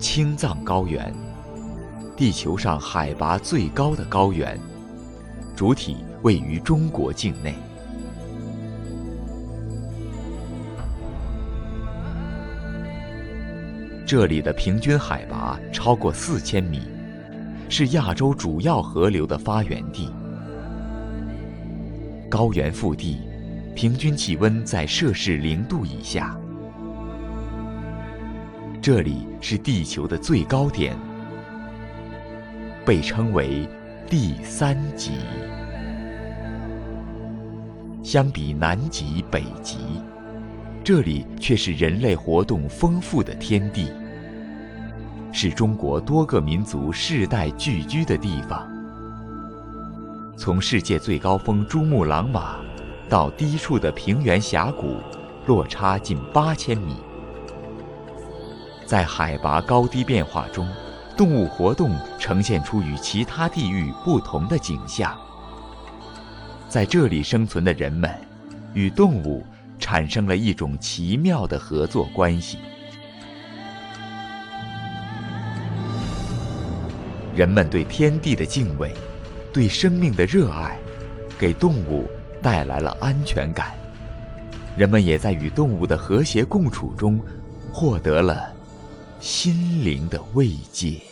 青藏高原，地球上海拔最高的高原，主体位于中国境内。这里的平均海拔超过4000米，是亚洲主要河流的发源地。高原腹地，平均气温在摄氏0度以下。这里是地球的最高点，被称为第3极。相比南极、北极，这里却是人类活动丰富的天地，是中国多个民族世代聚居的地方。从世界最高峰珠穆朗玛到低处的平原峡谷，落差近8000米。在海拔高低变化中，动物活动呈现出与其他地域不同的景象。在这里生存的人们与动物产生了一种奇妙的合作关系。人们对天地的敬畏，对生命的热爱，给动物带来了安全感。人们也在与动物的和谐共处中，获得了心灵的慰藉。